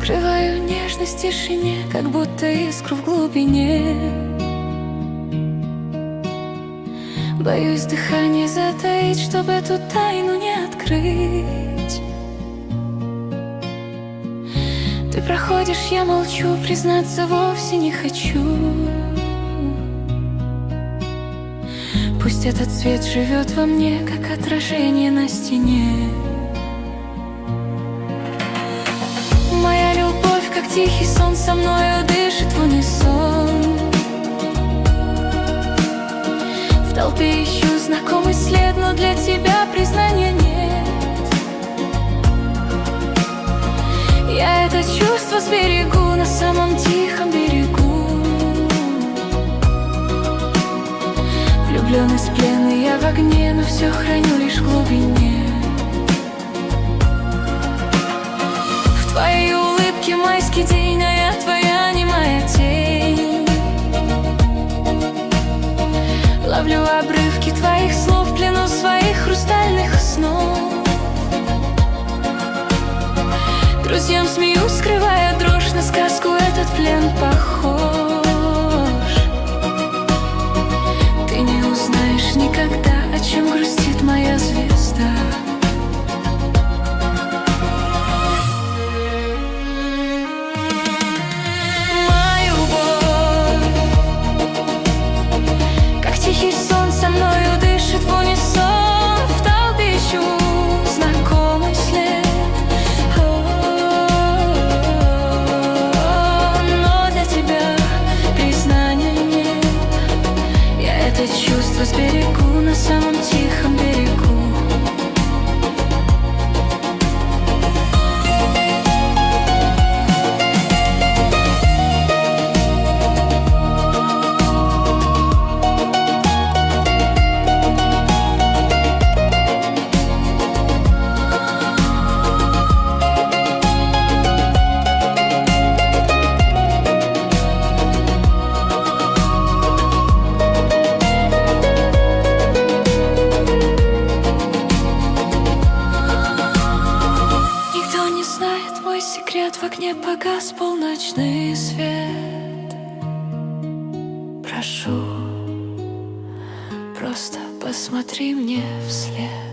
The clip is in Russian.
Скрываю нежность в тишине, как будто искру в глубине. Боюсь дыхание затаить, чтобы эту тайну не открыть. Ты проходишь, я молчу, признаться вовсе не хочу. Пусть этот свет живет во мне, как отражение на стене. Моя любовь, как тихий сон, со мною дышит в унисон. В толпе ищу знакомый след, но для тебя признания нет. Я это чувство сберегу на самом тихом берегу. Влюбленность пленный, я в огне, но все храню лишь в глубине. В твоей улыбке майский день, а я твоя немая тень. Ловлю обрывки твоих слов, в плену своих хрустальных снов. Друзьям смеюсь, скрывая дрожь, на сказку этот плен похож. Ты не узнаешь никогда, о чем грустит моя звезда. Моя любовь, как тихий сон, со мною дышит в унисон. В толпе ищу знакомый след, но для тебя признания нет. Я это чувство сберегу на самом тихом берегу. Мой секрет, в окне погас полночный свет. Прошу, просто посмотри мне вслед.